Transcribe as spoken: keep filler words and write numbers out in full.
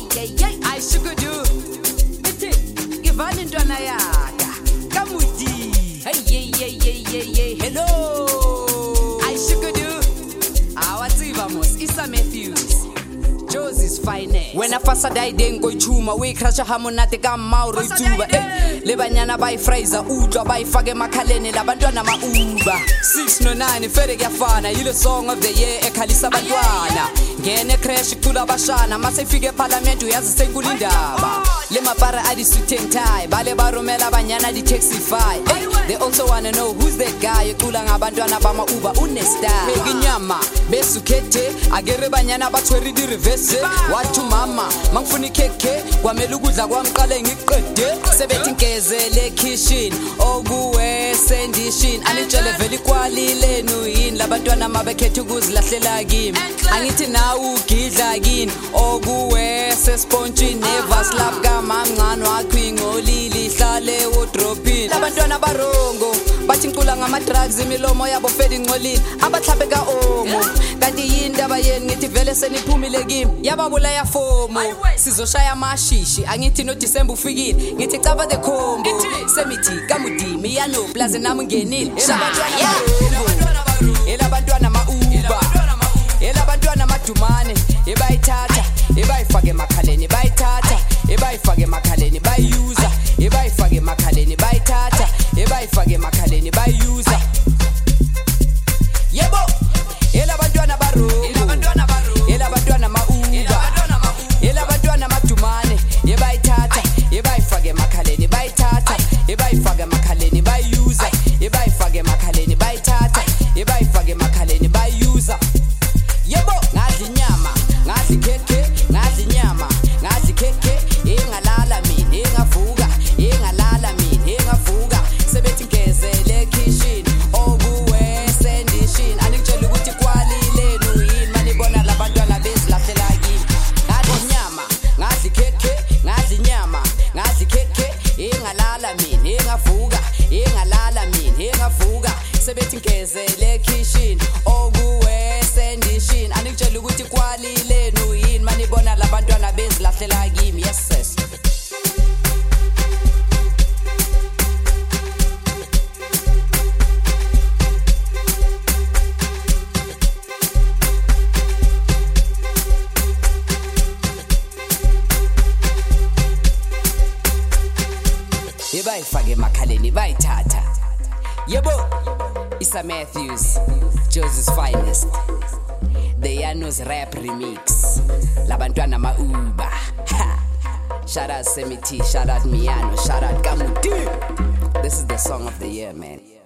hey hey hey ayishukudu bithi ngivana intwana yaka kamuti hey hey hey hey hey hey hello ayishukudu awatsiva mos Isa Matthews Josie's finest. When I first died, then go chuma. We crash a hamonate ka mauro ituba. Eh, le banyana by Fraser, udwa by fage makalene la bandwana ma uba. six no nine fere yafana. Yile song of the year ekhalisa bandwana. Ngene crash kula bashana. Mase fige parliament uyazi sengulindaba. Le mapara adi suit and tie. Bale baromela banyana di taxify. Eh, they also wanna know who's that guy. Kula ngabandwana bama uba unesta. Beginyama besukete agere banyana batweri di reverse. Wathi mama mangifuna ikhekhe kwamela ukudla kwamqale ngiqede sebethi nkezele kitchen okuwe sendishin anitshele vele kwalilenu yini labantwana mabekhetha ukuzilahlela kimi angithi nawe ugidla kini okuwe sespontshini never slap kamamncane wakhwingolili hlale wardrobe labantwana barongo bathi ngicula ngama drugs imilomo yabo fedi ngcolile abahlabeka omo kanti yindaba yeni ngithi vele seniphumile kimi yababula ya fomo sizoshaya amashishi angithi no December ufikile ngithi caba the combo semithi kamudimi yano plaza nami ngenile elabantwana barongo elabantwana mauba elabantwana madumane ebayithatha ebayifake emakhaleni bayithatha ebayifake emakhaleni bayuza ebayifake emakhaleni bayithatha ebayifake emakhaleni bayuza yebo elabantwana barongo elabantwana barongo elabantwana mauba elabantwana madumane ebayithatha ebayifake emakhaleni bayithatha ebayifake emakhaleni bayuza ebayifake emakhaleni bayithatha ebayifake emakhaleni bayuza yebo ngadla inyama ngadla ikhekhe ngadla inyama ngadla ikhekhe engalala mina engavuka engalala mina engavuka sebethi ngezele kitchen okuwe sendishin anikutshela ukuthi kwalilenu yini manibona labantwana bezilahlela kimi ngadla inyama ngadla ikhekhe ngadla inyama ngadla ikhekhe engalala mina engavuka engalala mina engavuka sebethi ngezele kitchen okuwe sendishin anikutshela ukuthi kwalilenu yini manibona labantwana bezilahlela kimi yes sis ebayifake emakhaleni bayithatha yebo Isa Matthews Josie's finest the Yanos rap remix labantwana mauba shout out Semithi shout out Miano shout out Kamuti this is the song of the year man.